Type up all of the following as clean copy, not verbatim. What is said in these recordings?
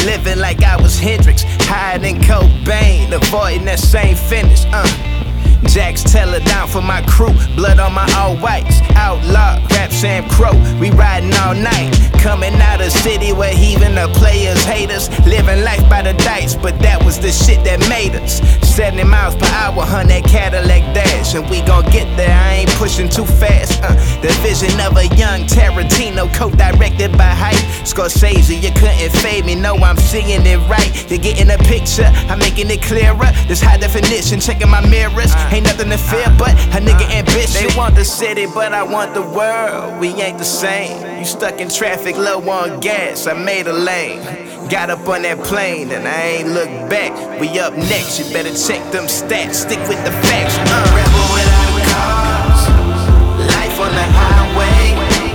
living like I was Hendrix, hiding Cobain, avoiding that same finish. Jax Teller down for my crew, blood on my all whites. Outlaw, rap Sam Crow, we riding all night. Coming out of city where even the players hate us. Living life by the dice, but that was the shit that made us. 70 miles per hour, 100 Cadillac dash, and we gon' get there, I ain't pushing too fast. The vision of a young Tarantino, co-directed by Hype. Scorsese, you couldn't fade me, no, I'm seeing it right. You're getting a picture, I'm making it clearer. This high definition, checking my mirrors. Ain't nothing to fear but a nigga ambition. They want the city, but I want the world. We ain't the same. You stuck in traffic, low on gas, I made a lane. Got up on that plane and I ain't looked back. We up next, you better check them stats. Stick with the facts. Rebel without cars, life on the highway.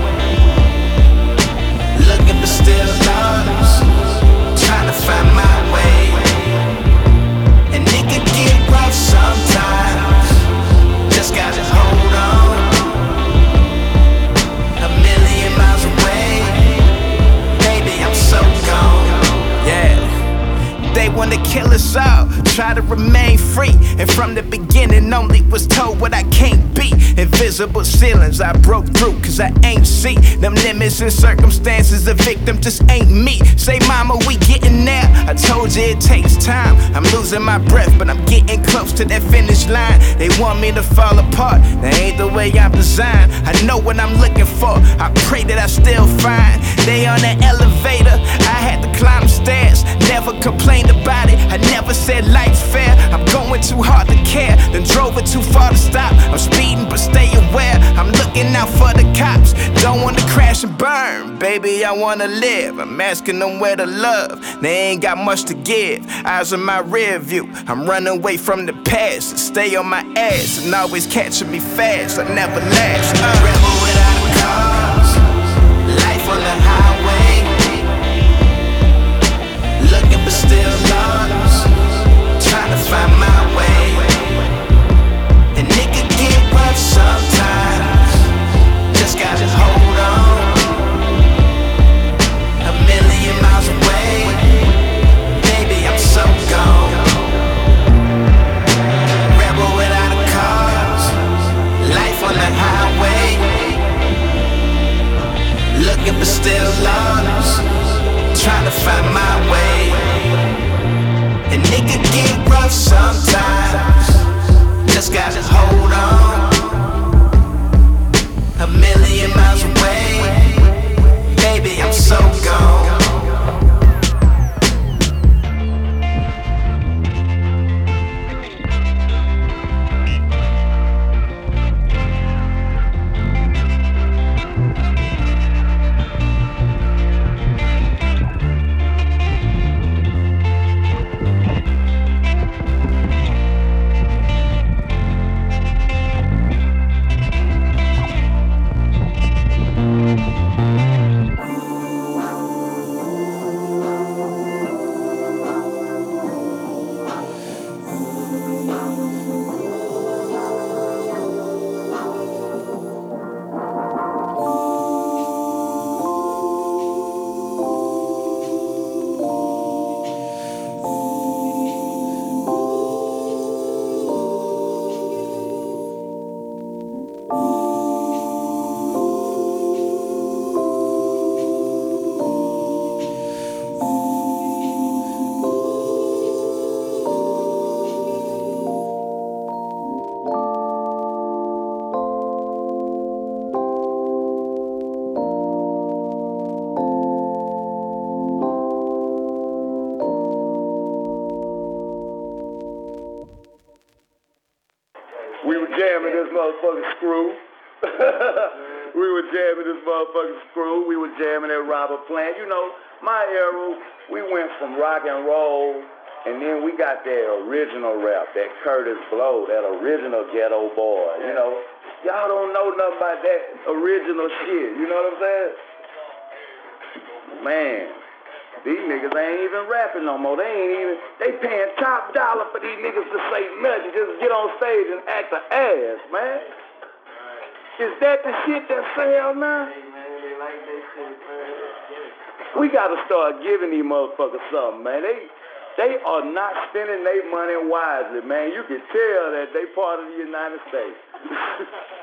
Looking for still lost, trying to find my way. And it could get rough sometimes, just gotta hold on. A million miles away, baby, I'm so gone. Yeah, they wanna kill us all, try to remain free. And from the beginning only was told what I can't be. Invisible ceilings I broke through cause I ain't see them limits and circumstances. The victim just ain't me. Say mama, we getting there. I told you it takes time. I'm losing my breath but I'm getting close to that finish line. They want me to fall apart, that ain't the way I'm designed. I know what I'm looking for, I pray that I still find. They on the elevator, I had to climb the stairs. Never complained about it, I never said life's fair. I'm going too hard to care, then drove it too far to stop. I'm speeding but stay aware, I'm looking out for the cops. Don't wanna crash and burn, baby, I wanna live. I'm asking them where to love, they ain't got much to give. Eyes in my rear view, I'm running away from the past. Stay on my ass and always catching me fast, I never last. Rebel without cars, life on the highway. Looking but still lost, trying to find my way. And it could get rough sometimes, just gotta hold on. A million miles away, baby, I'm so gone. Rebel without a cause, life on the highway. Looking but still lost, trying to find my way. And it could get rough sometimes, just gotta hold on. A million miles away, baby, I'm so gone. We were jamming this motherfucking screw. We were jamming this motherfucking screw. We were jamming at Robert Plant. You know, my era, we went from rock and roll, and then we got that original rap, that Curtis Blow, that original ghetto boy. You know, y'all don't know nothing about that original shit. You know what I'm saying? Man, these niggas ain't even rapping no more. They paying top dollar for these niggas to say nothing, just get on stage and act an ass, man. Is that the shit that sell now? Hey, man, they like that shit. We got to start giving these motherfuckers something, man. They are not spending their money wisely, man. You can tell that they part of the United States.